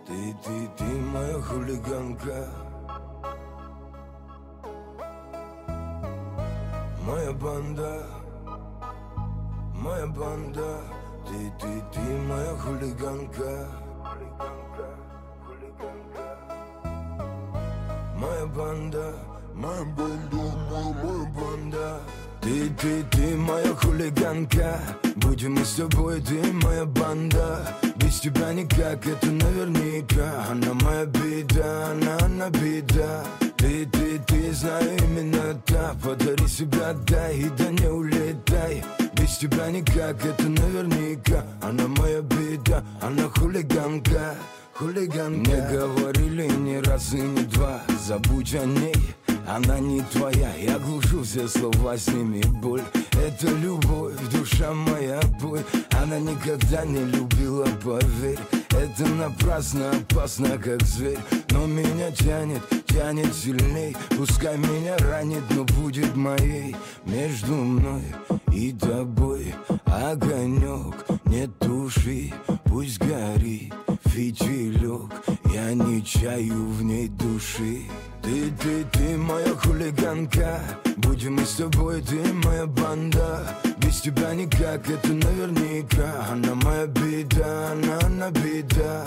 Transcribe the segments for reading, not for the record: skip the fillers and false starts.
Ты моя хулиганка, моя банда, моя банда. Ты моя хулиганка, моя банда, моя банда, моя банда. Ты моя хулиганка, будем мы с тобой, ты моя банда. Без тебя никак, это наверняка. Она моя беда, она беда. Ты, знаю, именно та. Подари себя, дай, и да не улетай. Без тебя никак, это наверняка. Она моя беда, она хулиганка, хулиганка. Мне говорили не раз и не два, забудь о ней, она не твоя. Я глушу все слова, сними боль. Это любовь, душа моя, бой. Она никогда не любила, поверь. Это напрасно, опасно, как зверь. Но меня тянет, тянет сильней. Пускай меня ранит, но будет моей. Между мной и тобой огонек, не туши, пусть горит фитилек. Я не чаю в ней души. Ты моя хулиганка, будем мы с тобой, ты моя банда. Без тебя никак, это наверняка. Она моя беда, она беда.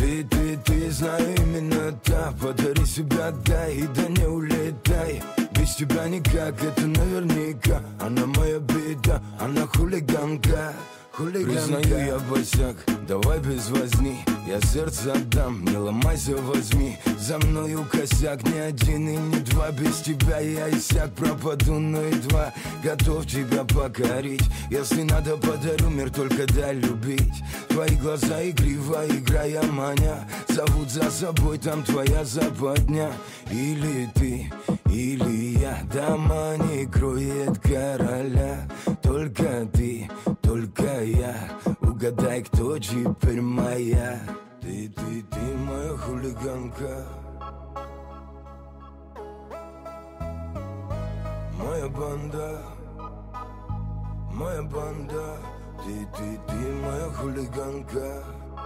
Ты, знаю, именно та. Подари себя, дай, и да не улетай. Без тебя никак, это наверняка. Она моя беда, она хулиганка, хулиганка. Признаю, я босяк, давай без возни. Я сердце отдам, не ломайся, возьми. За мною косяк, ни один и не два. Без тебя я иссяк, пропаду, но едва готов тебя покорить. Если надо, подарю мир, только дай любить. Твои глаза игриво, играя маня, зовут за собой, там твоя западня. Или ты, или я, дома не кроет короля. Только ты, только я, угадай, кто теперь моя. Ты моя хулиганка, моя банда, моя банда. Ты моя хулиганка,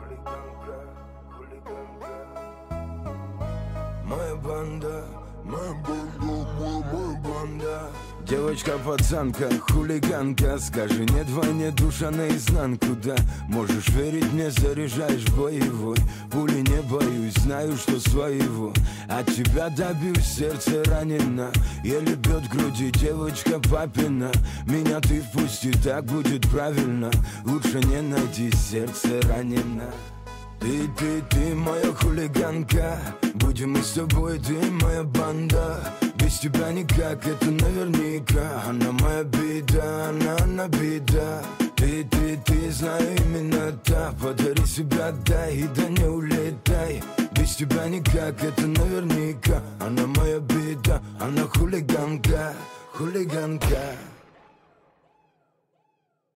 моя банда, моя банда, моя банда. Девочка-пацанка, хулиганка, скажи нет войне, душа наизнанку, да. Можешь верить мне, заряжаешь боевой. Пули не боюсь, знаю, что своего. От тебя добьюсь, сердце ранено, еле бьет в груди девочка папина. Меня ты впусти, так будет правильно. Лучше не найти, сердце ранено. Ты моя хулиганка, будем мы с тобой, ты моя банда. Без тебя никак, это наверняка. Она моя беда, она беда. Ты, знаю, именно та. Подари себя, дай, и да не улетай. Без тебя никак, это наверняка. Она моя беда, она хулиганка, хулиганка.